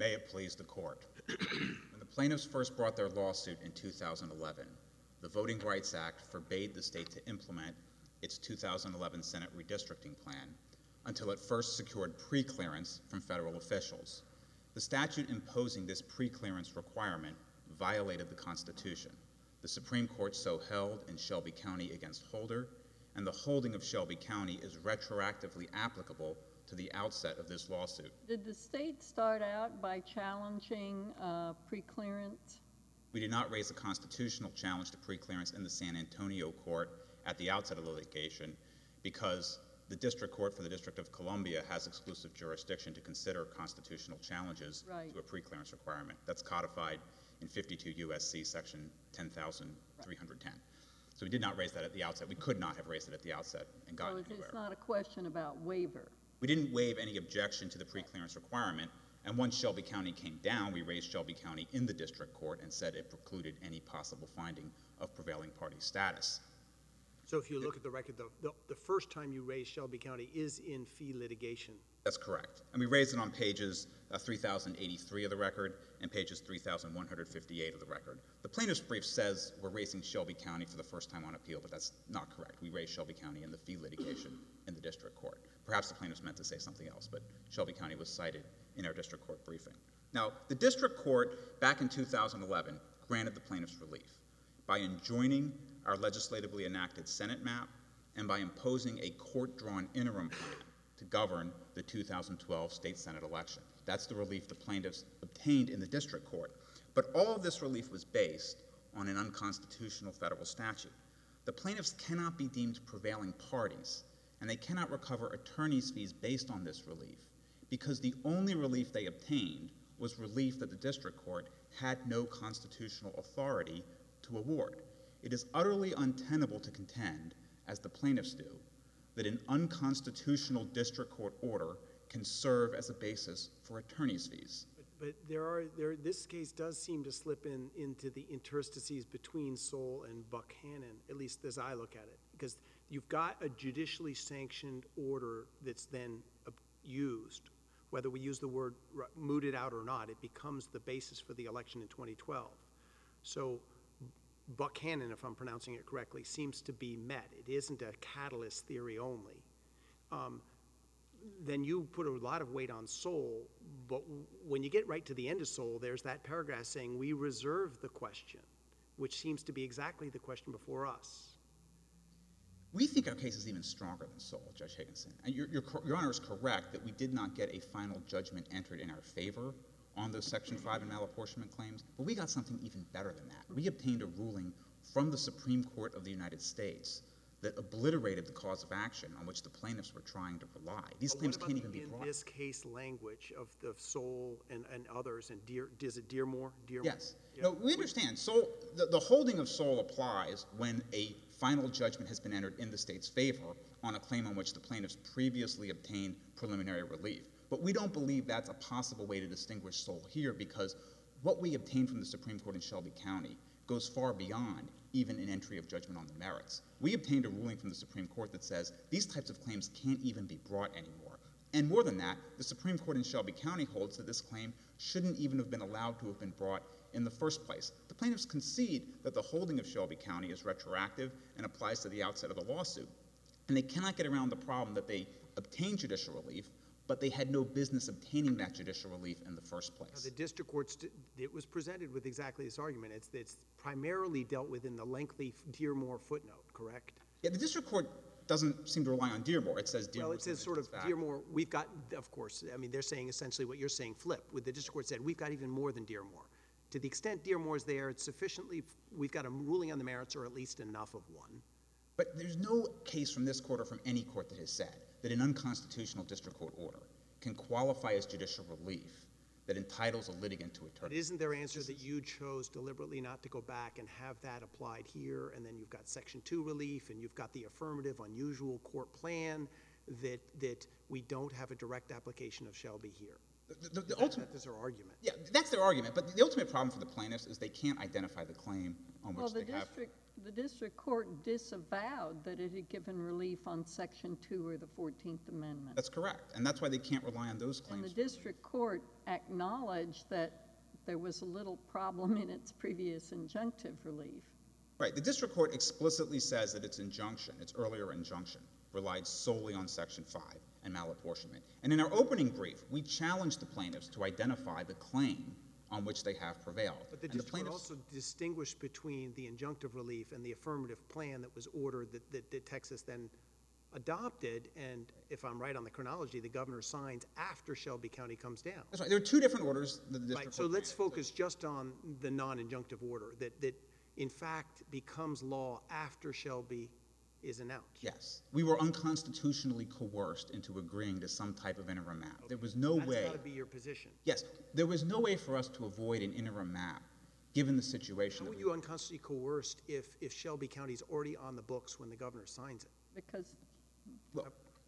May it please the Court. When the plaintiffs first brought their lawsuit in 2011, the Voting Rights Act forbade the state to implement its 2011 Senate redistricting plan until it first secured pre-clearance from federal officials. The statute imposing this pre-clearance requirement violated the Constitution. The Supreme Court so held in Shelby County against Holder, and the holding of Shelby County is retroactively applicable to the outset of this lawsuit. Did the state start out by challenging pre-clearance? We did not raise a constitutional challenge to pre-clearance in the San Antonio court at the outset of the litigation because the District Court for the District of Columbia has exclusive jurisdiction to consider constitutional challenges to a pre-clearance requirement. That's codified in 52 U.S.C. section 10,310. So we did not raise that at the outset. We could not have raised it at the outset and gotten anywhere. So it's not a question about waiver? We didn't waive any objection to the pre-clearance requirement, and once Shelby County came down, we raised Shelby County in the district court and said it precluded any possible finding of prevailing party status. So if you look at the record, the first time you raised Shelby County is in fee litigation. That's correct. And we raised it on pages 3,083 of the record and pages 3,158 of the record. The plaintiff's brief says we're raising Shelby County for the first time on appeal, but that's not correct. We raised Shelby County in the fee litigation in the district court. Perhaps the plaintiffs meant to say something else, but Shelby County was cited in our district court briefing. Now, the district court back in 2011 granted the plaintiffs relief by enjoining our legislatively enacted Senate map and by imposing a court-drawn interim plan to govern the 2012 state Senate election. That's the relief the plaintiffs obtained in the district court. But all of this relief was based on an unconstitutional federal statute. The plaintiffs cannot be deemed prevailing parties, and they cannot recover attorney's fees based on this relief because the only relief they obtained was relief that the district court had no constitutional authority to award. It is utterly untenable to contend, as the plaintiffs do, that an unconstitutional district court order can serve as a basis for attorney's fees. But this case does seem to slip into the interstices between Soule and Buckhannon, at least as I look at it, because you've got a judicially sanctioned order that's then used. Whether we use the word mooted out or not, it becomes the basis for the election in 2012. So Buckhannon, if I'm pronouncing it correctly, seems to be met. It isn't a catalyst theory only. Then you put a lot of weight on Soule, but when you get right to the end of Soule, there's that paragraph saying we reserve the question, which seems to be exactly the question before us. We think our case is even stronger than Soule, Judge Higginson. And Your Honor is correct that we did not get a final judgment entered in our favor on those Section 5 and malapportionment claims, but we got something even better than that. We obtained a ruling from the Supreme Court of the United States that obliterated the cause of action on which the plaintiffs were trying to rely. These claims can't even be brought. In this case language of the Soule and others, and is it Dearmore? Yes. Yeah. No, we understand. Soule, the holding of Soule applies when a final judgment has been entered in the state's favor on a claim on which the plaintiffs previously obtained preliminary relief. But we don't believe that's a possible way to distinguish Soule here because what we obtained from the Supreme Court in Shelby County goes far beyond even an entry of judgment on the merits. We obtained a ruling from the Supreme Court that says these types of claims can't even be brought anymore. And more than that, the Supreme Court in Shelby County holds that this claim shouldn't even have been allowed to have been brought in the first place. The plaintiffs concede that the holding of Shelby County is retroactive and applies to the outset of the lawsuit. And they cannot get around the problem that they obtained judicial relief, but they had no business obtaining that judicial relief in the first place. Now, the district court, it was presented with exactly this argument. It's primarily dealt with in the lengthy Dearmore footnote, correct? Yeah, the district court doesn't seem to rely on Dearmore. It says Dearmore. Well, it says sort of Dearmore, we've got, of course, I mean, they're saying essentially what you're saying flip. With the district court said, we've got even more than Dearmore. To the extent Dearmore's there, it's sufficiently, we've got a ruling on the merits or at least enough of one. But there's no case from this court or from any court that has said that an unconstitutional district court order can qualify as judicial relief that entitles a litigant to attorney. But isn't their answer that you chose deliberately not to go back and have that applied here, and then you've got Section 2 relief, and you've got the affirmative unusual court plan that we don't have a direct application of Shelby here? The ultimate, That is their argument. yeah, that's their argument. But the ultimate problem for the plaintiffs is they can't identify the claim on Well, which they have. the district court disavowed that it had given relief on Section 2 or the 14th Amendment. That's correct, and that's why they can't rely on those And the claims. district court acknowledged that there was a little problem in its previous injunctive relief. Right. The district court explicitly says that its injunction, its earlier injunction, relied solely on Section 5 and malapportionment. And in our opening brief, we challenged the plaintiffs to identify the claim on which they have prevailed. But the And district court also distinguished between the injunctive relief and the affirmative plan that was ordered that Texas then adopted, and if I'm right on the chronology, the governor signs after Shelby County comes down. That's right. There are two different orders that the district Right, court so let's granted. focus just on the non-injunctive order, that in fact becomes law after Shelby is announced. Yes. We were unconstitutionally coerced into agreeing to some type of interim map. There was no way. That's gotta be your position. Yes. There was no way for us to avoid an interim map, given the situation. How that were you unconstitutionally coerced if Shelby County is already on the books when the governor signs it? Because Well,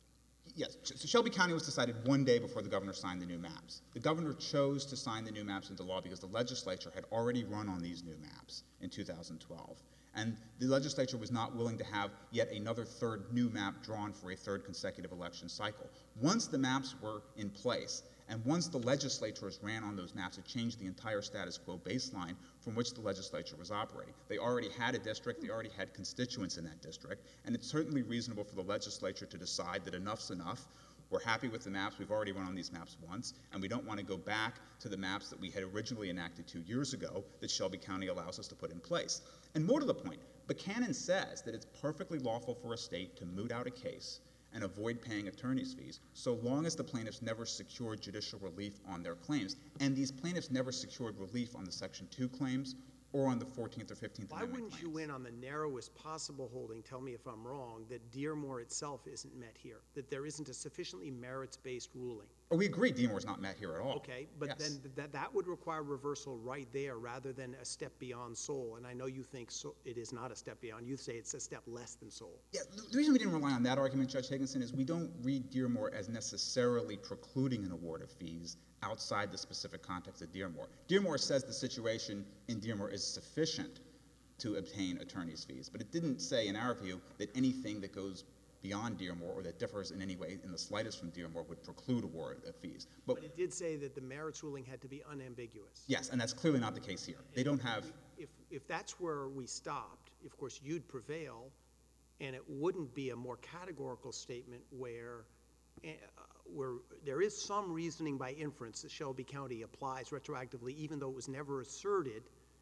yes. So Shelby County was decided one day before the governor signed the new maps. The governor chose to sign the new maps into law because the legislature had already run on these new maps in 2012. And the legislature was not willing to have yet another third new map drawn for a third consecutive election cycle. Once the maps were in place, and once the legislatures ran on those maps, it changed the entire status quo baseline from which the legislature was operating. They already had a district, they already had constituents in that district, and it's certainly reasonable for the legislature to decide that enough's enough. We're happy with the maps, we've already run on these maps once, and we don't want to go back to the maps that we had originally enacted 2 years ago that Shelby County allows us to put in place. And more to the point, Buchanan says that it's perfectly lawful for a state to moot out a case and avoid paying attorney's fees, so long as the plaintiffs never secured judicial relief on their claims. And these plaintiffs never secured relief on the Section 2 claims or on the 14th or 15th Why Amendment wouldn't claims. you win on the narrowest possible holding, tell me if I'm wrong, that Dearmore itself isn't met here, that there isn't a sufficiently merits-based ruling? Oh, we agree Deamore's not met here at all. Okay, but Yes. then that would require reversal right there rather than a step beyond Seoul. And I know you think it is not a step beyond. You say it's a step less than Seoul. Yeah, the reason we didn't rely on that argument, Judge Higginson, is we don't read Dearmore as necessarily precluding an award of fees outside the specific context of Dearmore. Dearmore says the situation in Dearmore is sufficient to obtain attorney's fees, but it didn't say, in our view, that anything that goes beyond Dearmore or that differs in any way in the slightest from Dearmore would preclude award of fees. But it did say that the merits ruling had to be unambiguous. Yes, and that's clearly not the case here. They don't have. If that's where we stopped, of course, you'd prevail, and it wouldn't be a more categorical statement where there is some reasoning by inference that Shelby County applies retroactively, even though it was never asserted,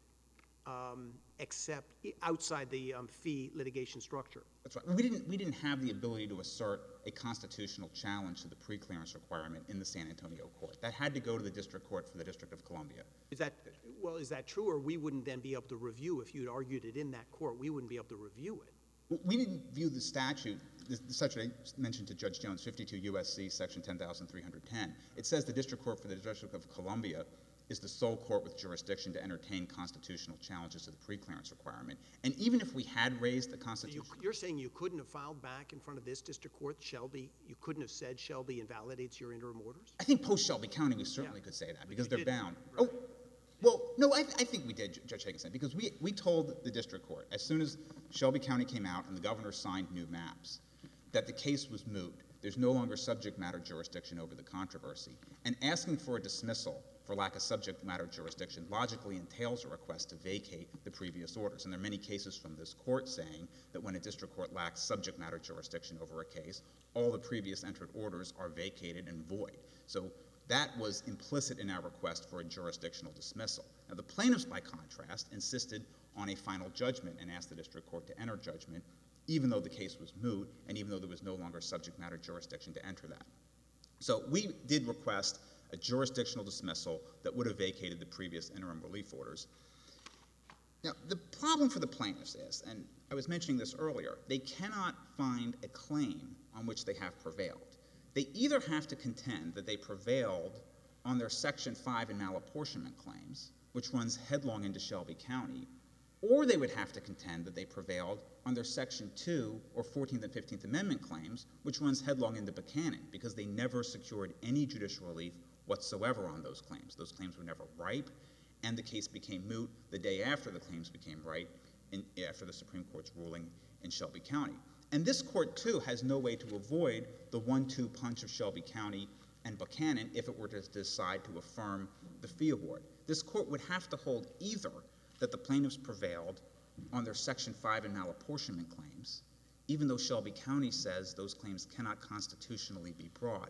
except outside the fee litigation structure. That's right. We didn't have the ability to assert a constitutional challenge to the preclearance requirement in the San Antonio court. That had to go to the district court for the District of Columbia. Is that true, or we wouldn't then be able to review if you'd argued it in that court? We wouldn't be able to review it. We didn't view the statute, the statute I mentioned to Judge Jones, 52 U.S.C. section 10,310. It says the district court for the District of Columbia is the sole court with jurisdiction to entertain constitutional challenges to the preclearance requirement. And even if we had raised the constitutional... You're saying you couldn't have filed back in front of this district court, Shelby, you couldn't have said Shelby invalidates your interim orders? I think post-Shelby County we certainly could say that because they're didn't, bound. right. Oh, well, no, I think we did, Judge Higginson, because we told the district court, as soon as Shelby County came out and the governor signed new maps, that the case was moot. There's no longer subject matter jurisdiction over the controversy. And asking for a dismissal for lack of subject matter jurisdiction logically entails a request to vacate the previous orders. And there are many cases from this court saying that when a district court lacks subject matter jurisdiction over a case, all the previous entered orders are vacated and void. So that was implicit in our request for a jurisdictional dismissal. Now the plaintiffs, by contrast, insisted on a final judgment and asked the district court to enter judgment, even though the case was moot and even though there was no longer subject matter jurisdiction to enter that. So we did request a jurisdictional dismissal that would have vacated the previous interim relief orders. Now, the problem for the plaintiffs is, and I was mentioning this earlier, they cannot find a claim on which they have prevailed. They either have to contend that they prevailed on their Section 5 and malapportionment claims, which runs headlong into Shelby County, or they would have to contend that they prevailed on their Section 2 or 14th and 15th Amendment claims, which runs headlong into Buchanan, because they never secured any judicial relief whatsoever on those claims. Those claims were never ripe, and the case became moot the day after the claims became ripe, after the Supreme Court's ruling in Shelby County. And this court, too, has no way to avoid the 1-2 punch of Shelby County and Buchanan if it were to decide to affirm the fee award. This court would have to hold either that the plaintiffs prevailed on their Section 5 and malapportionment claims, even though Shelby County says those claims cannot constitutionally be brought,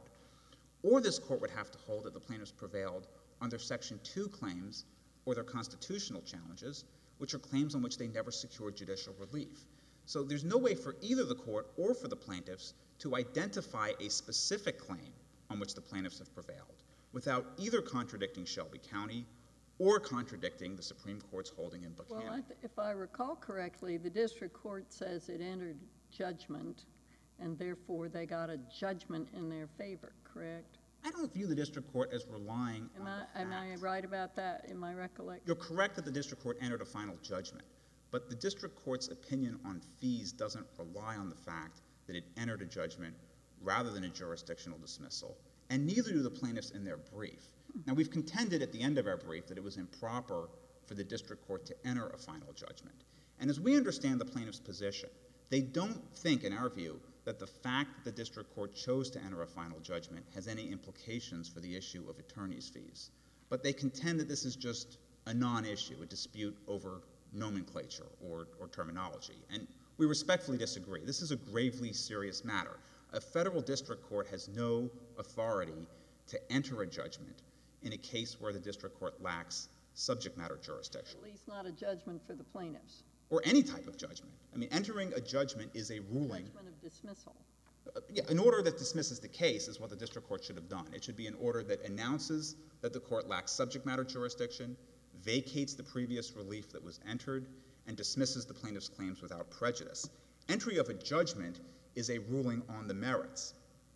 or this court would have to hold that the plaintiffs prevailed on their Section 2 claims or their constitutional challenges, which are claims on which they never secured judicial relief. So there's no way for either the court or for the plaintiffs to identify a specific claim on which the plaintiffs have prevailed without either contradicting Shelby County or contradicting the Supreme Court's holding in Buchanan. Well, if I recall correctly, the district court says it entered judgment, and therefore they got a judgment in their favor, correct? I don't view the district court as relying on the facts. Am I right about that in my recollection? You're correct that the district court entered a final judgment, but the district court's opinion on fees doesn't rely on the fact that it entered a judgment rather than a jurisdictional dismissal, and neither do the plaintiffs in their brief. Now, we've contended at the end of our brief that it was improper for the district court to enter a final judgment. And as we understand the plaintiff's position, they don't think, in our view, that the fact that the district court chose to enter a final judgment has any implications for the issue of attorney's fees. But they contend that this is just a non-issue, a dispute over nomenclature or terminology. And we respectfully disagree. This is a gravely serious matter. A federal district court has no authority to enter a judgment in a case where the district court lacks subject matter jurisdiction. At least not a judgment for the plaintiffs. Or any type of judgment. I mean, entering a judgment is a ruling. Judgment of dismissal. Yeah, an order that dismisses the case is what the district court should have done. It should be an order that announces that the court lacks subject matter jurisdiction, vacates the previous relief that was entered, and dismisses the plaintiff's claims without prejudice. Entry of a judgment is a ruling on the merits,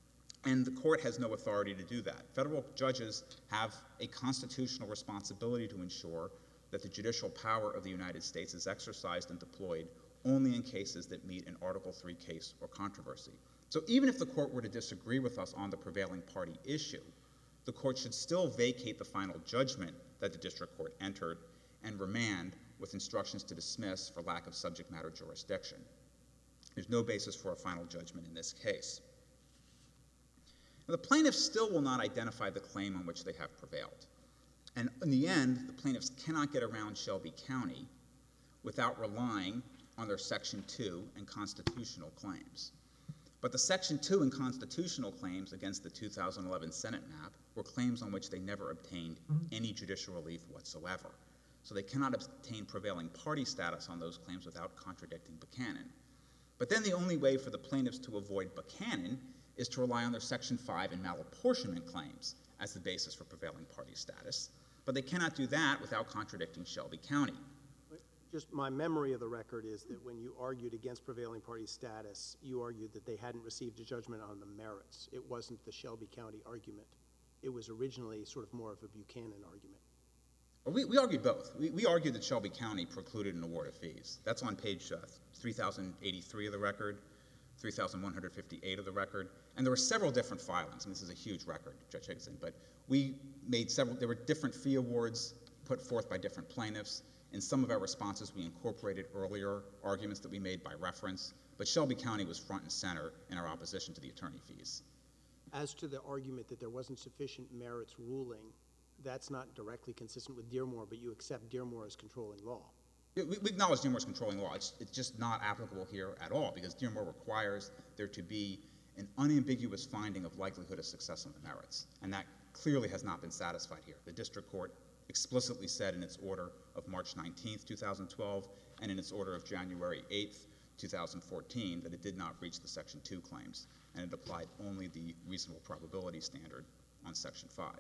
and the court has no authority to do that. Federal judges have a constitutional responsibility to ensure that the judicial power of the United States is exercised and deployed only in cases that meet an Article III case or controversy. So even if the court were to disagree with us on the prevailing party issue, the court should still vacate the final judgment that the district court entered and remand with instructions to dismiss for lack of subject matter jurisdiction. There's no basis for a final judgment in this case. Now, the plaintiffs still will not identify the claim on which they have prevailed. And in the end, the plaintiffs cannot get around Shelby County without relying on their Section 2 and constitutional claims. But the Section 2 and constitutional claims against the 2011 Senate map were claims on which they never obtained any judicial relief whatsoever. So they cannot obtain prevailing party status on those claims without contradicting Buchanan. But then the only way for the plaintiffs to avoid Buchanan is to rely on their Section 5 and malapportionment claims as the basis for prevailing party status. But they cannot do that without contradicting Shelby County. Just my memory of the record is that when you argued against prevailing party status, you argued that they hadn't received a judgment on the merits. It wasn't the Shelby County argument. It was originally sort of more of a Buchanan argument. We argued both. We argued that Shelby County precluded an award of fees. That's on page 3083 of the record, 3158 of the record. And there were several different filings, and this is a huge record, Judge Higginson, but we made several, there were different fee awards put forth by different plaintiffs. In some of our responses, we incorporated earlier arguments that we made by reference, but Shelby County was front and center in our opposition to the attorney fees. As to the argument that there wasn't sufficient merits ruling, that's not directly consistent with Dearmore, but you accept Dearmore as controlling law. We acknowledge Dearmore's controlling law. It's just not applicable here at all because Dearmore requires there to be an unambiguous finding of likelihood of success on the merits, and that clearly has not been satisfied here. The district court explicitly said in its order of March 19th, 2012, and in its order of January 8th, 2014, that it did not reach the Section 2 claims, and it applied only the reasonable probability standard on Section 5.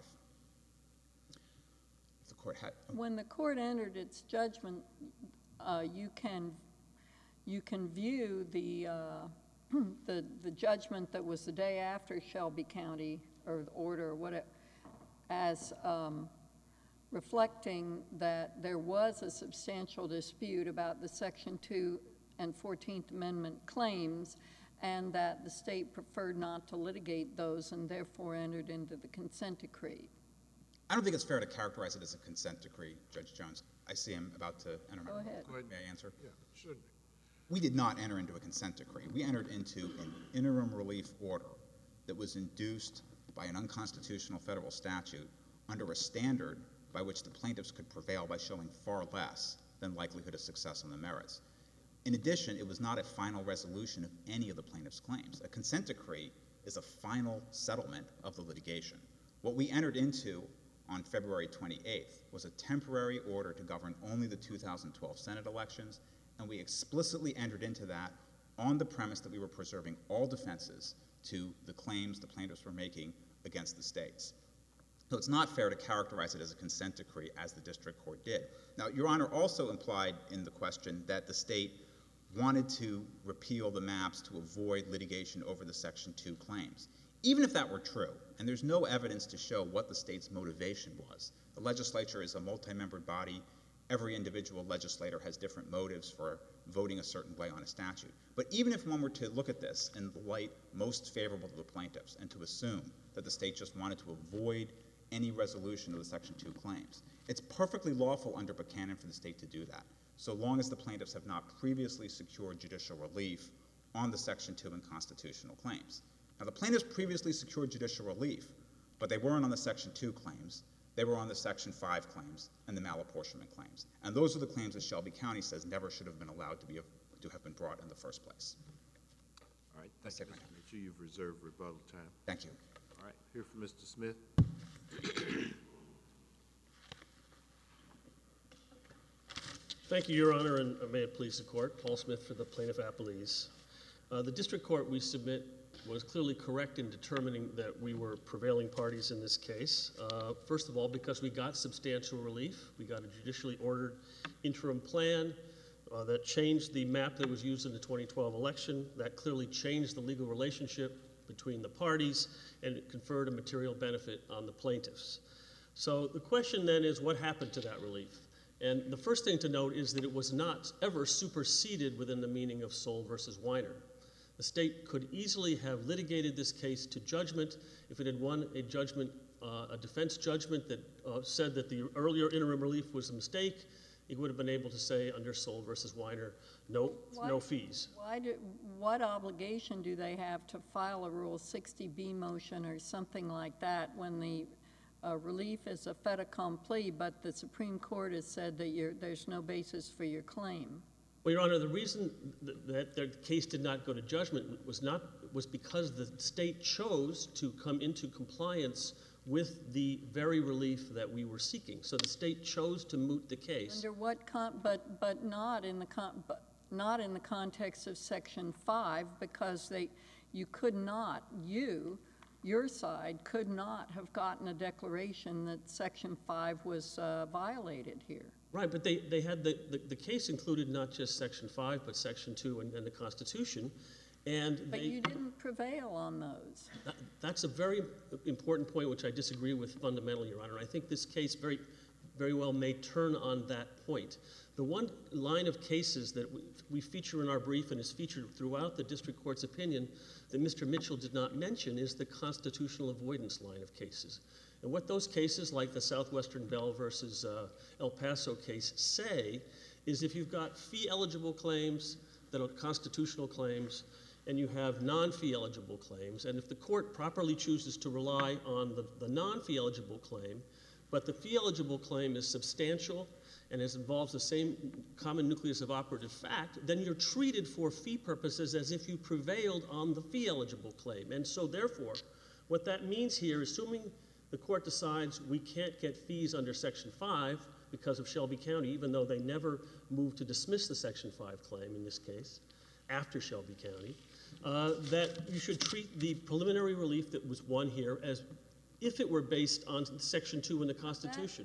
The court had... When the court entered its judgment, you can view the judgment that was the day after Shelby County, or the order, or whatever, as reflecting that there was a substantial dispute about the Section 2 and 14th Amendment claims, and that the state preferred not to litigate those and therefore entered into the consent decree. I don't think it's fair to characterize it as a consent decree, Judge Jones. I see him about to enter. Go ahead. May I answer? Yeah, should be. We did not enter into a consent decree. We entered into an interim relief order that was induced by an unconstitutional federal statute under a standard by which the plaintiffs could prevail by showing far less than likelihood of success on the merits. In addition, it was not a final resolution of any of the plaintiffs' claims. A consent decree is a final settlement of the litigation. What we entered into on February 28th was a temporary order to govern only the 2012 Senate elections, and we explicitly entered into that on the premise that we were preserving all defenses to the claims the plaintiffs were making against the states. So it's not fair to characterize it as a consent decree as the district court did. Now, Your Honor also implied in the question that the state wanted to repeal the maps to avoid litigation over the Section 2 claims. Even if that were true, and there's no evidence to show what the state's motivation was, the legislature is a multi-membered body. Every individual legislator has different motives for voting a certain way on a statute. But even if one were to look at this in the light most favorable to the plaintiffs and to assume that the state just wanted to avoid any resolution of the Section 2 claims, it's perfectly lawful under Buchanan for the state to do that, so long as the plaintiffs have not previously secured judicial relief on the Section 2 and constitutional claims. Now, the plaintiffs previously secured judicial relief, but they weren't on the Section 2 claims. They were on the Section 5 claims and the malapportionment claims. And those are the claims that Shelby County says never should have been allowed to have been brought in the first place. All right, thank you, Mr. Mitchell. You've reserved rebuttal time. Thank you. All right, hear from Mr. Smith. Thank you, Your Honor, and may it please the court. Paul Smith for the plaintiff appellees. The district court we submit was clearly correct in determining that we were prevailing parties in this case. First of all, because we got substantial relief. We got a judicially ordered interim plan that changed the map that was used in the 2012 election. That clearly changed the legal relationship between the parties, and it conferred a material benefit on the plaintiffs. So the question then is, what happened to that relief? And the first thing to note is that it was not ever superseded within the meaning of Soll versus Weiner. The state could easily have litigated this case to judgment if it had won a judgment, a defense judgment that said that the earlier interim relief was a mistake. It would have been able to say under Soll versus Weiner, no fees. What obligation do they have to file a Rule 60B motion or something like that when the relief is a fait accompli, but the Supreme Court has said that there's no basis for your claim? Well, Your Honor, the reason that the case did not go to judgment was because the state chose to come into compliance with the very relief that we were seeking. So the state chose to moot the case. Under what but not in the context of Section 5, because you could not, your side could not have gotten a declaration that Section 5 was violated here. Right, but they had the case included not just Section 5, but Section 2 and the Constitution. But you didn't prevail on those. That's a very important point, which I disagree with fundamentally, Your Honor. I think this case very, very well may turn on that point. The one line of cases that we feature in our brief and is featured throughout the district court's opinion that Mr. Mitchell did not mention is the constitutional avoidance line of cases. And what those cases, like the Southwestern Bell versus El Paso case, say is if you've got fee-eligible claims that are constitutional claims, and you have non-fee eligible claims, and if the court properly chooses to rely on the non-fee eligible claim, but the fee eligible claim is substantial and involves the same common nucleus of operative fact, then you're treated for fee purposes as if you prevailed on the fee eligible claim. And so therefore, what that means here, assuming the court decides we can't get fees under Section 5 because of Shelby County, even though they never moved to dismiss the Section 5 claim in this case, after Shelby County, that you should treat the preliminary relief that was won here as if it were based on Section 2 in the Constitution.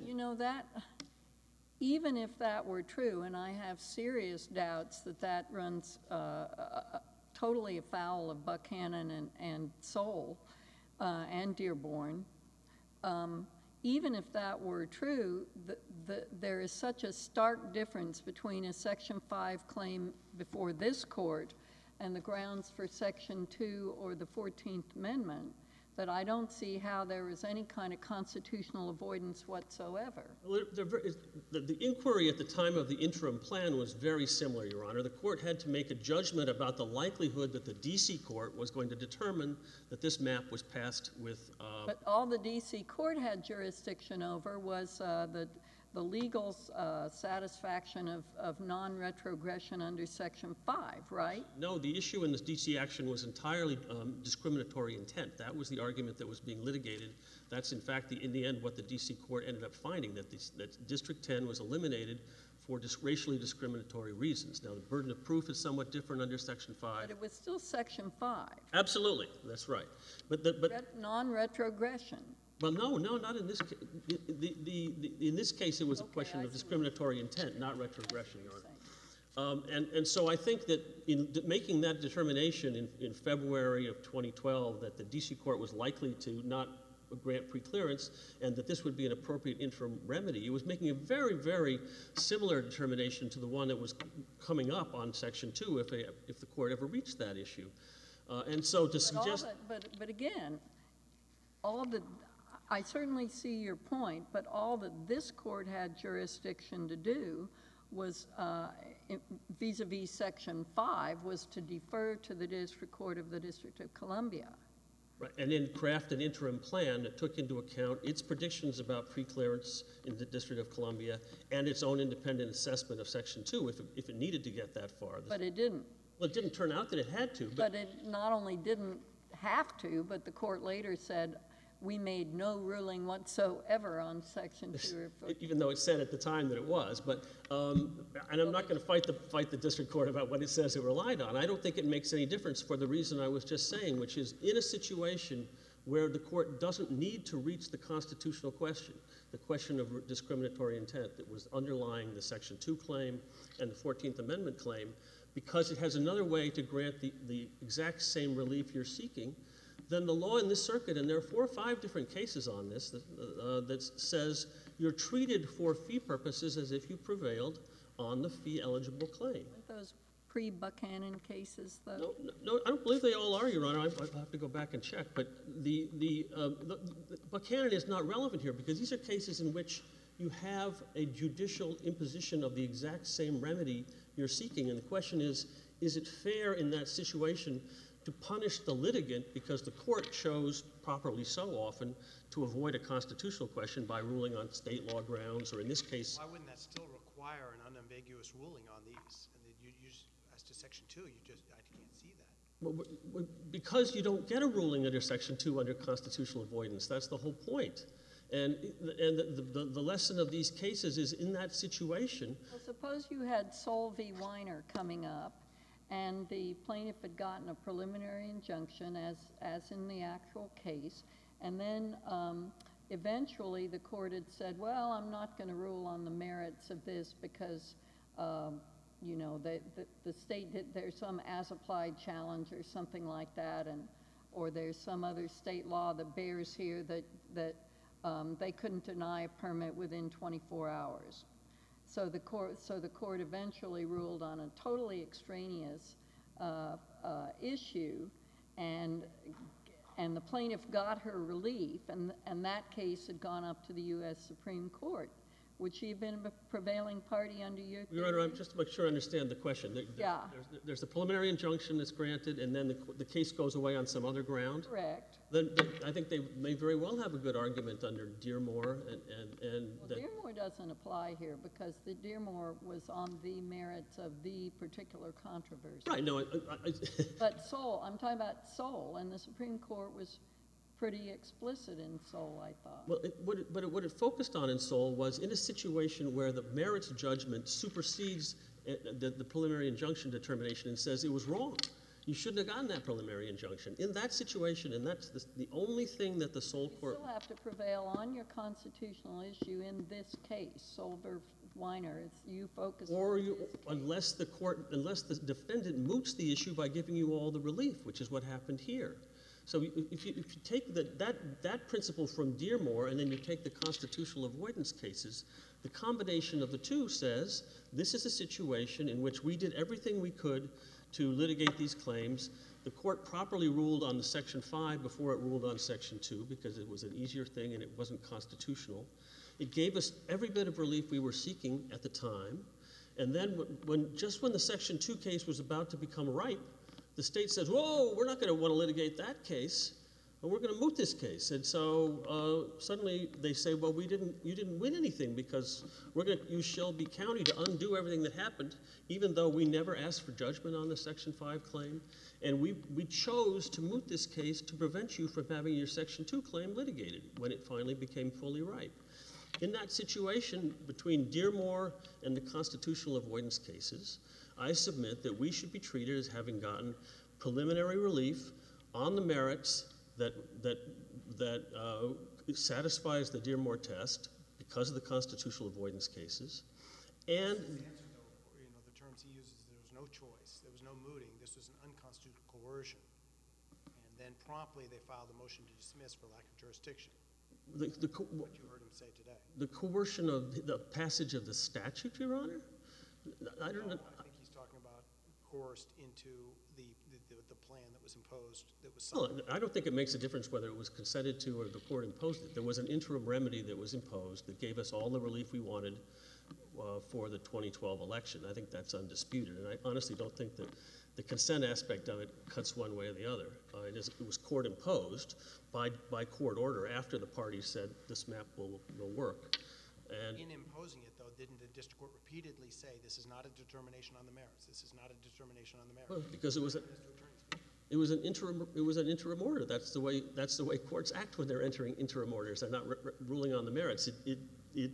Even if that were true, and I have serious doubts that runs totally afoul of Buchanan and Soll and Dearborn, even if that were true, there is such a stark difference between a Section 5 claim before this court and the grounds for Section 2 or the 14th Amendment that I don't see how there is any kind of constitutional avoidance whatsoever. Well, the inquiry at the time of the interim plan was very similar, Your Honor. The court had to make a judgment about the likelihood that the D.C. court was going to determine that this map was passed with... But all the D.C. court had jurisdiction over was the legal satisfaction of non-retrogression under Section 5, right? No, the issue in this D.C. action was entirely discriminatory intent. That was the argument that was being litigated. That's, in fact, in the end, what the D.C. court ended up finding, that District 10 was eliminated for racially discriminatory reasons. Now, the burden of proof is somewhat different under Section 5. But it was still Section 5. Absolutely, that's right. But Non-retrogression. Well, no, not in this case. In this case, it was a question of discriminatory intent, not retrogression, Your Honor. And so I think that in making that determination in February of 2012 that the D.C. court was likely to not grant preclearance and that this would be an appropriate interim remedy, it was making a very, very similar determination to the one that was coming up on Section 2 if the court ever reached that issue. And so to suggest... But again, I certainly see your point, but all that this court had jurisdiction to do was, vis-a-vis Section 5, was to defer to the District Court of the District of Columbia. Right, and then craft an interim plan that took into account its predictions about preclearance in the District of Columbia and its own independent assessment of Section 2 if it needed to get that far. But it didn't. Well, it didn't turn out that it had to. But it not only didn't have to, but the court later said, we made no ruling whatsoever on Section 2. Even though it said at the time that it was. But, and I'm not going to fight the district court about what it says it relied on. I don't think it makes any difference for the reason I was just saying, which is in a situation where the court doesn't need to reach the constitutional question, the question of discriminatory intent that was underlying the Section 2 claim and the 14th Amendment claim, because it has another way to grant the exact same relief you're seeking, then the law in this circuit, and there are 4 or 5 different cases on this, that says you're treated for fee purposes as if you prevailed on the fee-eligible claim. Aren't those pre-Buchanan cases, though? No, I don't believe they all are, Your Honor. I'll have to go back and check. But the Buchanan is not relevant here because these are cases in which you have a judicial imposition of the exact same remedy you're seeking. And the question is it fair in that situation to punish the litigant because the court chose, properly so often, to avoid a constitutional question by ruling on state law grounds, or in this case... Why wouldn't that still require an unambiguous ruling on these? And as to Section 2, I can't see that. Well, because you don't get a ruling under Section 2 under constitutional avoidance. That's the whole point. And the lesson of these cases is in that situation... Well, suppose you had Sol v. Weiner coming up, and the plaintiff had gotten a preliminary injunction, as in the actual case, and then eventually the court had said, well, I'm not going to rule on the merits of this because, you know, the state, there's some as-applied challenge or something like that, or there's some other state law that bears here that they couldn't deny a permit within 24 hours. So the court eventually ruled on a totally extraneous issue, and the plaintiff got her relief, and that case had gone up to the U.S. Supreme Court. Would she have been a prevailing party under your theory? Your Honor, I'm just to make sure I understand the question. Yeah. There's a preliminary injunction that's granted, and then the case goes away on some other ground? Correct. Then I think they may very well have a good argument under Dearmore and Well, Dearmore doesn't apply here because the Dearmore was on the merits of the particular controversy. Right, no, But Sol, I'm talking about Sol, and the Supreme Court was pretty explicit in Sol, I thought. Well, what it focused on in Sol was in a situation where the merits judgment supersedes the preliminary injunction determination and says it was wrong. You shouldn't have gotten that preliminary injunction. In that situation, and that's the only thing that the Sol court... You still have to prevail on your constitutional issue in this case, Sol v. Weiner. You focus on this case. Unless the defendant moots the issue by giving you all the relief, which is what happened here. So if you take that principle from Dearmore and then you take the constitutional avoidance cases, the combination of the two says this is a situation in which we did everything we could to litigate these claims. The court properly ruled on the Section 5 before it ruled on Section 2 because it was an easier thing and it wasn't constitutional. It gave us every bit of relief we were seeking at the time. And then just when the Section 2 case was about to become ripe, the state says, whoa, we're not going to want to litigate that case, and we're going to moot this case. And so suddenly they say, well, you didn't win anything because we're going to use Shelby County to undo everything that happened, even though we never asked for judgment on the Section 5 claim. And we chose to moot this case to prevent you from having your Section 2 claim litigated when it finally became fully ripe. In that situation, between Dearmore and the constitutional avoidance cases, I submit that we should be treated as having gotten preliminary relief on the merits that satisfies the Dearmore test because of the constitutional avoidance cases. And The answer, though, the terms he uses, there was no choice, there was no mooting, this was an unconstitutional coercion. And then promptly they filed a motion to dismiss for lack of jurisdiction. What you heard him say today. The coercion of the passage of the statute, Your Honor? I don't know. I think he's talking about coerced into the plan that was imposed, that was signed. Well, I don't think it makes a difference whether it was consented to or the court imposed it. There was an interim remedy that was imposed that gave us all the relief we wanted for the 2012 election. I think that's undisputed, and I honestly don't think that the consent aspect of it cuts one way or the other. It was court imposed by court order after the parties said this map will work. And In imposing it, though, didn't the district court repeatedly say this is not a determination on the merits? This is not a determination on the merits. well, because it was an interim order. That's the way courts act when they're entering interim orders. They're not ruling on the merits. It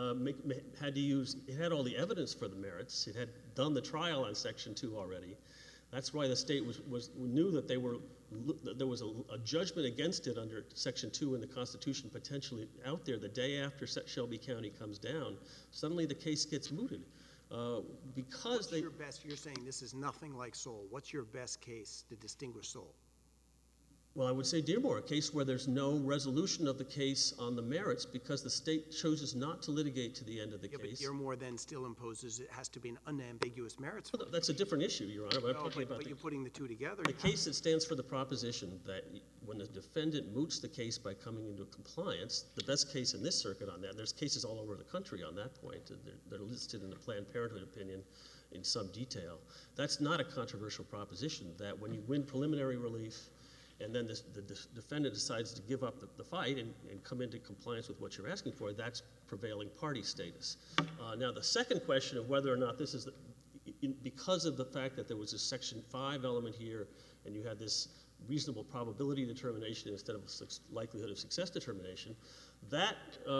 had all the evidence for the merits. It had done the trial on Section 2 already. That's why the state knew that there was a judgment against it under Section 2 in the Constitution potentially out there the day after Shelby County comes down. Suddenly the case gets mooted because You're saying this is nothing like Sol. What's your best case to distinguish Sol? Well, I would say Dearmore, a case where there's no resolution of the case on the merits because the state chooses not to litigate to the end of the case. But Dearmore then still imposes it has to be an unambiguous merits. Well, that's a different issue, Your Honor. But you're putting the two together. The case that stands for the proposition that when the defendant moots the case by coming into compliance, the best case in this circuit on that, and there's cases all over the country on that point, they're listed in the Planned Parenthood opinion in some detail. That's not a controversial proposition, that when you win preliminary relief and then the defendant decides to give up the fight and come into compliance with what you're asking for, that's prevailing party status. Now, the second question of whether or not this is, because of the fact that there was a Section 5 element here and you had this reasonable probability determination instead of likelihood of success determination, I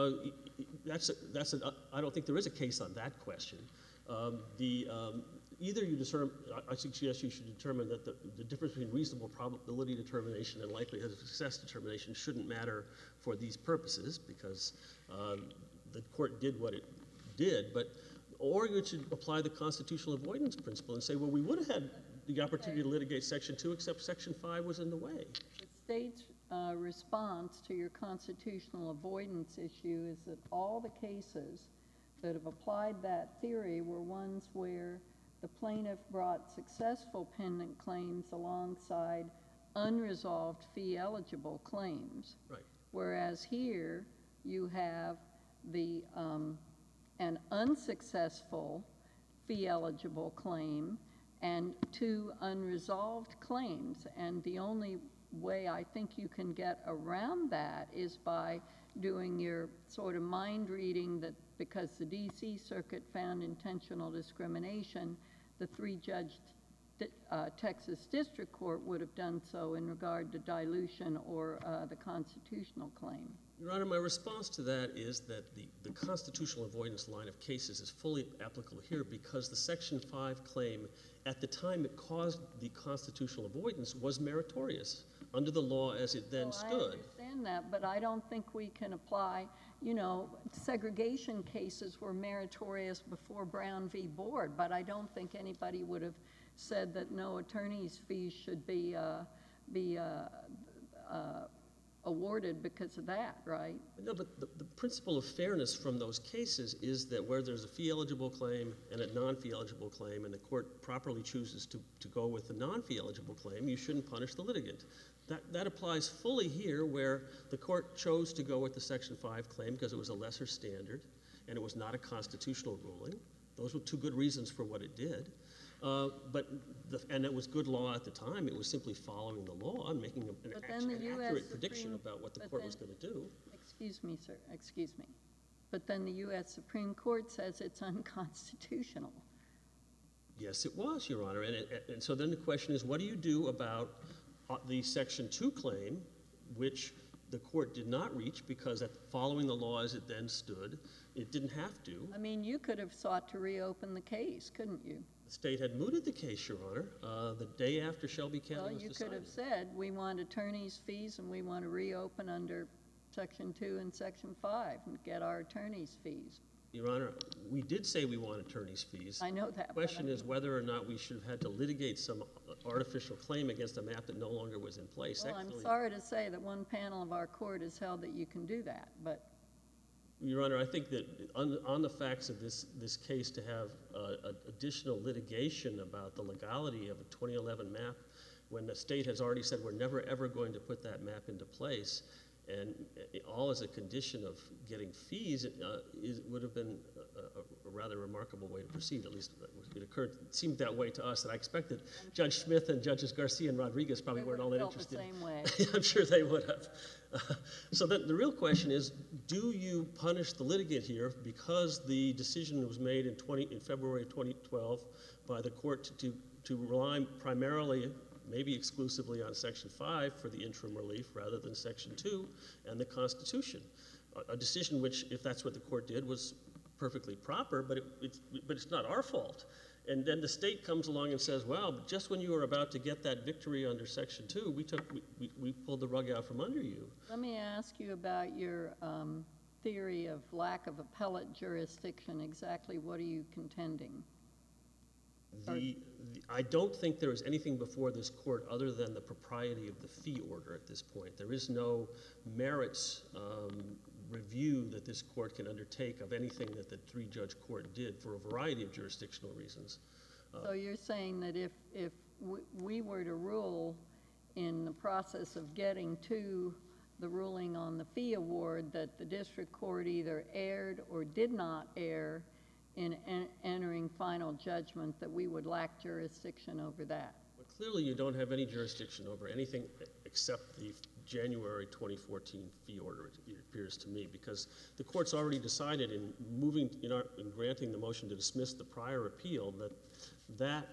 don't think there is a case on that question. I suggest you should determine that the difference between reasonable probability determination and likelihood of success determination shouldn't matter for these purposes because the court did what it did, or you should apply the constitutional avoidance principle and say, well, we would have had the opportunity to litigate Section 2 except Section 5 was in the way. The state's response to your constitutional avoidance issue is that all the cases that have applied that theory were ones where the plaintiff brought successful pendant claims alongside unresolved fee-eligible claims. Right. Whereas here you have an unsuccessful fee-eligible claim and two unresolved claims. And the only way I think you can get around that is by doing your sort of mind reading that because the D.C. Circuit found intentional discrimination, the three-judge Texas District Court would have done so in regard to dilution or the constitutional claim. Your Honor, my response to that is that the constitutional avoidance line of cases is fully applicable here because the Section 5 claim, at the time it caused the constitutional avoidance, was meritorious under the law as it then stood. I understand that, but I don't think we can apply, segregation cases were meritorious before Brown v. Board, but I don't think anybody would have said that no attorney's fees should be awarded because of that, right? No, but the principle of fairness from those cases is that where there's a fee-eligible claim and a non-fee-eligible claim, and the court properly chooses to go with the non-fee-eligible claim, you shouldn't punish the litigant. That applies fully here, where the court chose to go with the Section 5 claim because it was a lesser standard and it was not a constitutional ruling. Those were two good reasons for what it did. And it was good law at the time. It was simply following the law and making an accurate prediction about what the court was going to do. Excuse me, sir, excuse me. But then the U.S. Supreme Court says it's unconstitutional. Yes, it was, Your Honor. And so then the question is, what do you do about the Section 2 claim, which the court did not reach because following the law as it then stood, it didn't have to. I mean, you could have sought to reopen the case, couldn't you? The state had mooted the case, Your Honor, the day after Shelby County was decided. Well, you could have said, we want attorney's fees and we want to reopen under Section 2 and Section 5 and get our attorney's fees. Your Honor, we did say we want attorney's fees. I know that. The question is whether or not we should have had to litigate some artificial claim against a map that no longer was in place. Well, I'm sorry to say that one panel of our court has held that you can do that, but... Your Honor, I think that on the facts of this case, to have additional litigation about the legality of a 2011 map when the state has already said we're never ever going to put that map into place, and all as a condition of getting fees, would have been a rather remarkable way to proceed. At least it seemed that way to us. And I expected Judge Smith and Judges Garcia and Rodriguez probably weren't all that interested. The same way. I'm sure they would have. So the real question is, do you punish the litigant here because the decision was made in February of 2012 by the court to rely primarily, maybe exclusively, on Section 5 for the interim relief rather than Section 2 and the Constitution? A decision which, if that's what the court did, was perfectly proper, but it's not our fault. And then the state comes along and says, well, just when you were about to get that victory under Section 2, we pulled the rug out from under you. Let me ask you about your theory of lack of appellate jurisdiction. Exactly what are you contending? I don't think there is anything before this court other than the propriety of the fee order at this point. There is no merits review that this court can undertake of anything that the three-judge court did for a variety of jurisdictional reasons. So you're saying that if we were to rule in the process of getting to the ruling on the fee award that the district court either erred or did not err in entering final judgment, that we would lack jurisdiction over that? Well, clearly you don't have any jurisdiction over anything except the January 2014 fee order, it appears to me, because the court's already decided in granting the motion to dismiss the prior appeal that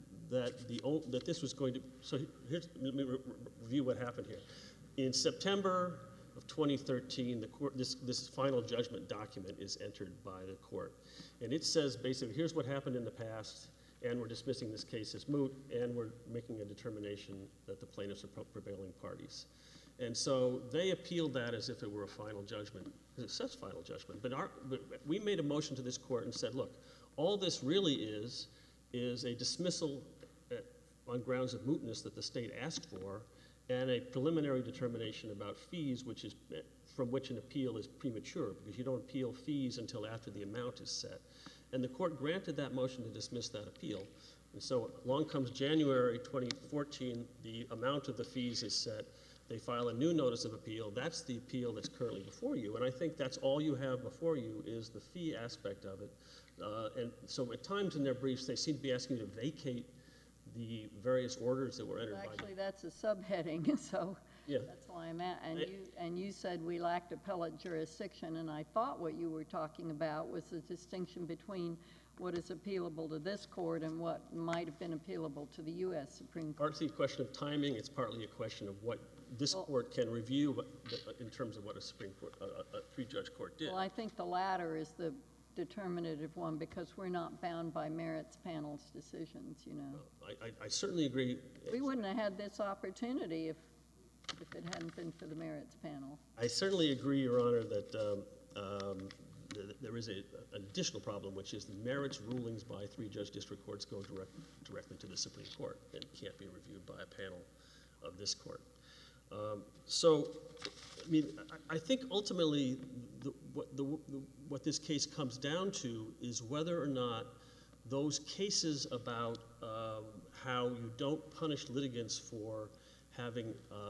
this was going to. So let me review what happened here. In September of 2013, the court, this final judgment document is entered by the court, and it says basically, here's what happened in the past, and we're dismissing this case as moot, and we're making a determination that the plaintiffs are prevailing parties. And so they appealed that as if it were a final judgment, because it says final judgment. But we made a motion to this court and said, look, all this really is a dismissal on grounds of mootness that the state asked for, and a preliminary determination about fees, from which an appeal is premature, because you don't appeal fees until after the amount is set. And the court granted that motion to dismiss that appeal. And so along comes January 2014, the amount of the fees is set. They file a new notice of appeal. That's the appeal that's currently before you. And I think that's all you have before you is the fee aspect of it. And so at times in their briefs, they seem to be asking you to vacate the various orders that were entered by them. Actually, that's a subheading, so yeah. That's why I'm at. And you said we lacked appellate jurisdiction, and I thought what you were talking about was the distinction between what is appealable to this court and what might have been appealable to the U.S. Supreme Court. Partly a question of timing. It's partly a question of what this court can review in terms of what a Supreme Court, a three-judge court did. Well, I think the latter is the determinative one, because we're not bound by merits panel's decisions, you know. I certainly agree. We wouldn't have had this opportunity if it hadn't been for the merits panel. I certainly agree, Your Honor, that there is an additional problem, which is the merits rulings by three-judge district courts go directly to the Supreme Court and can't be reviewed by a panel of this court. So, I mean, I think ultimately what this case comes down to is whether or not those cases about how you don't punish litigants for having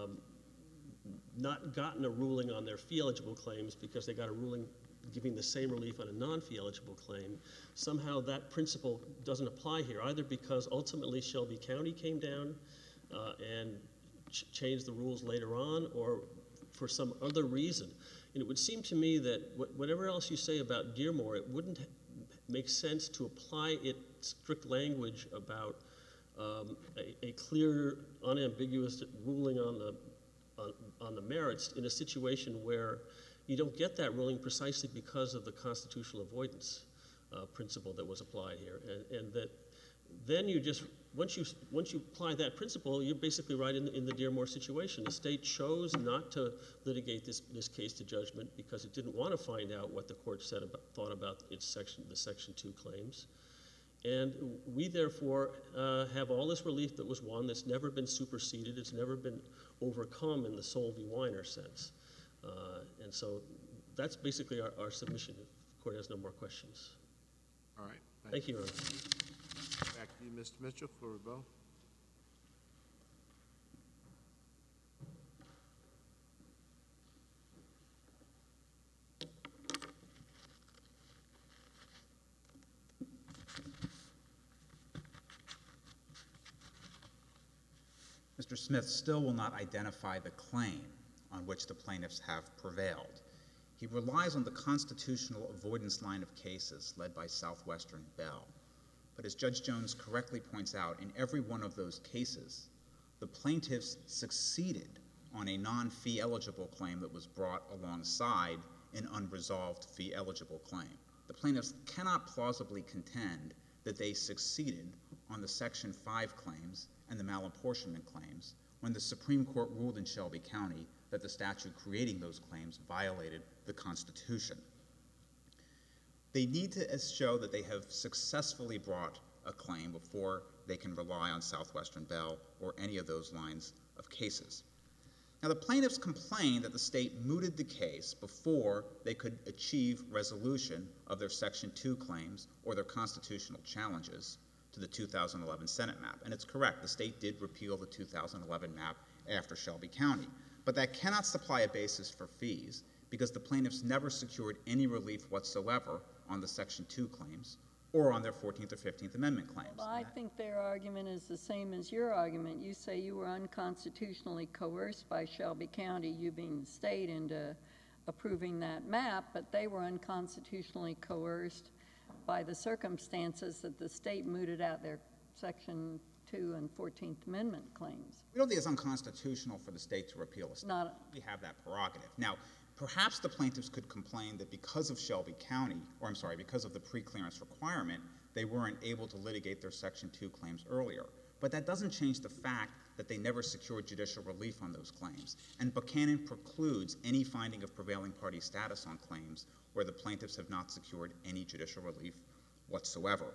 not gotten a ruling on their fee-eligible claims because they got a ruling giving the same relief on a non-fee-eligible claim, somehow that principle doesn't apply here, either because ultimately Shelby County came down and changed the rules later on, or for some other reason. And it would seem to me that whatever else you say about Dearmore, it wouldn't make sense to apply its strict language about a clear, unambiguous ruling on the merits in a situation where you don't get that ruling precisely because of the constitutional avoidance principle that was applied here, and that then you just once you apply that principle, you're basically right in the Dearmore situation. The state chose not to litigate this case to judgment because it didn't want to find out what the court thought about the Section 2 claims, and we therefore have all this relief that was won that's never been superseded, it's never been overcome in the Soul v. Weiner sense. And so that's basically our submission if the court has no more questions. All right. Thank you, Your Honor. Back to you, Mr. Mitchell, for rebuttal. Mr. Smith still will not identify the claim on which the plaintiffs have prevailed. He relies on the constitutional avoidance line of cases led by Southwestern Bell. But as Judge Jones correctly points out, in every one of those cases, the plaintiffs succeeded on a non-fee eligible claim that was brought alongside an unresolved fee eligible claim. The plaintiffs cannot plausibly contend that they succeeded on the Section 5 claims and the malapportionment claims when the Supreme Court ruled in Shelby County that the statute creating those claims violated the Constitution. They need to show that they have successfully brought a claim before they can rely on Southwestern Bell or any of those lines of cases. Now, the plaintiffs complain that the state mooted the case before they could achieve resolution of their Section 2 claims or their constitutional challenges to the 2011 Senate map. And it's correct, the state did repeal the 2011 map after Shelby County. But that cannot supply a basis for fees because the plaintiffs never secured any relief whatsoever on the Section 2 claims or on their 14th or 15th Amendment claims. Well, I think their argument is the same as your argument. You say you were unconstitutionally coerced by Shelby County, you being the state, into approving that map, but they were unconstitutionally coerced by the circumstances that the state mooted out their Section 2 and 14th Amendment claims. We don't think it's unconstitutional for the state to repeal a statute. We have that prerogative. Now, perhaps the plaintiffs could complain that because of Shelby County, or I'm sorry, because of the pre-clearance requirement, they weren't able to litigate their Section 2 claims earlier. But that doesn't change the fact that they never secured judicial relief on those claims. And Buchanan precludes any finding of prevailing party status on claims where the plaintiffs have not secured any judicial relief whatsoever.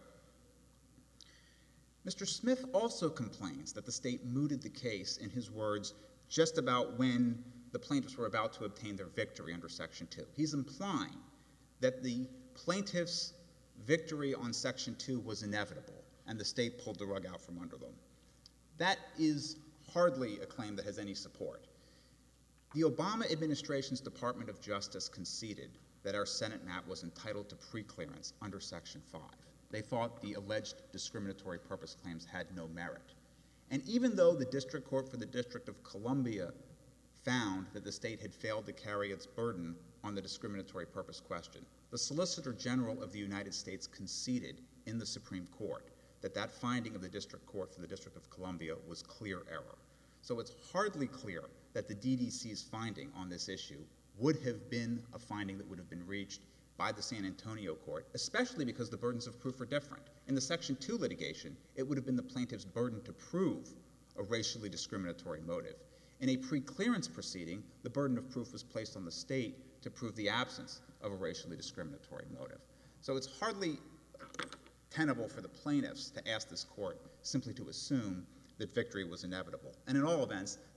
Mr. Smith also complains that the state mooted the case, in his words, just about when the plaintiffs were about to obtain their victory under Section 2. He's implying that the plaintiffs' victory on Section 2 was inevitable and the state pulled the rug out from under them. That is hardly a claim that has any support. The Obama administration's Department of Justice conceded that our Senate map was entitled to pre-clearance under Section 5. They thought the alleged discriminatory purpose claims had no merit. And even though the District Court for the District of Columbia found that the state had failed to carry its burden on the discriminatory purpose question, the Solicitor General of the United States conceded in the Supreme Court that that finding of the District Court for the District of Columbia was clear error. So it's hardly clear that the DDC's finding on this issue would have been a finding that would have been reached by the San Antonio court, especially because the burdens of proof are different. In the Section 2 litigation, it would have been the plaintiff's burden to prove a racially discriminatory motive. In a pre-clearance proceeding, the burden of proof was placed on the state to prove the absence of a racially discriminatory motive. So it's hardly tenable for the plaintiffs to ask this court simply to assume that victory was inevitable. And in all events,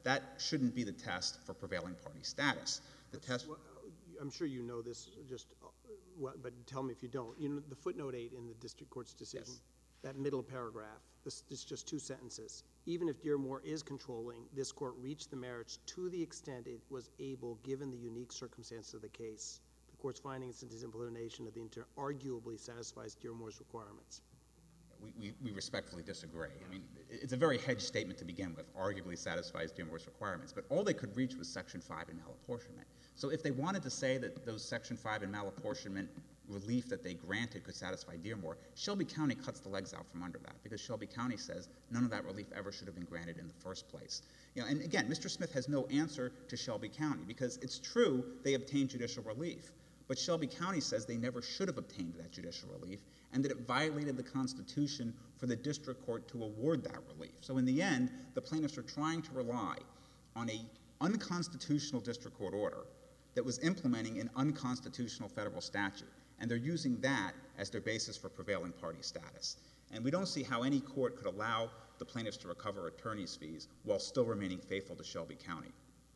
that shouldn't be the test for prevailing party status. The test. Well, I'm sure you know this, but tell me if you don't. You know, the footnote 8 in the district court's decision, Yes. that middle paragraph, this is just 2 sentences. Even if Dearmore is controlling, this court reached the merits to the extent it was able, given the unique circumstances of the case. The court's findings and its implementation of the arguably satisfies Dearmore's requirements. We respectfully disagree. I mean, it's a very hedged statement to begin with, arguably satisfies Dearmore's requirements, but all they could reach was Section 5 and malapportionment. So if they wanted to say that those Section 5 and malapportionment relief that they granted could satisfy Dearmore, Shelby County cuts the legs out from under that, because Shelby County says none of that relief ever should have been granted in the first place. You know, and again, Mr. Smith has no answer to Shelby County, because it's true they obtained judicial relief, but Shelby County says they never should have obtained that judicial relief, and that it violated the Constitution for the district court to award that relief. So in the end, the plaintiffs are trying to rely on an unconstitutional district court order that was implementing an unconstitutional federal statute, and they're using that as their basis for prevailing party status. And we don't see how any court could allow the plaintiffs to recover attorney's fees while still remaining faithful to Shelby County.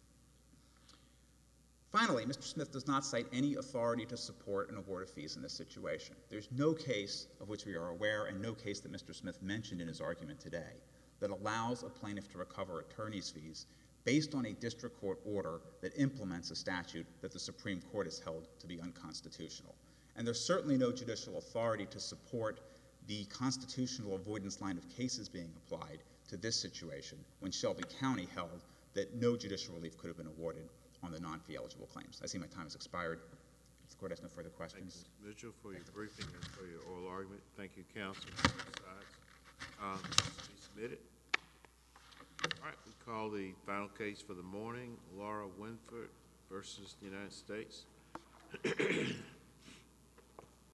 Finally, Mr. Smith does not cite any authority to support an award of fees in this situation. There's no case of which we are aware, and no case that Mr. Smith mentioned in his argument today, that allows a plaintiff to recover attorney's fees based on a district court order that implements a statute that the Supreme Court has held to be unconstitutional. And there's certainly no judicial authority to support the constitutional avoidance line of cases being applied to this situation when Shelby County held that no judicial relief could have been awarded on the non-fee eligible claims. I see my time has expired. If the court has no further questions. Thank you, Mr. Mitchell, for your briefing and for your oral argument. Thank you, counsel, on both sides. Be submitted. All right, we call the final case for the morning, Laura Winford versus the United States.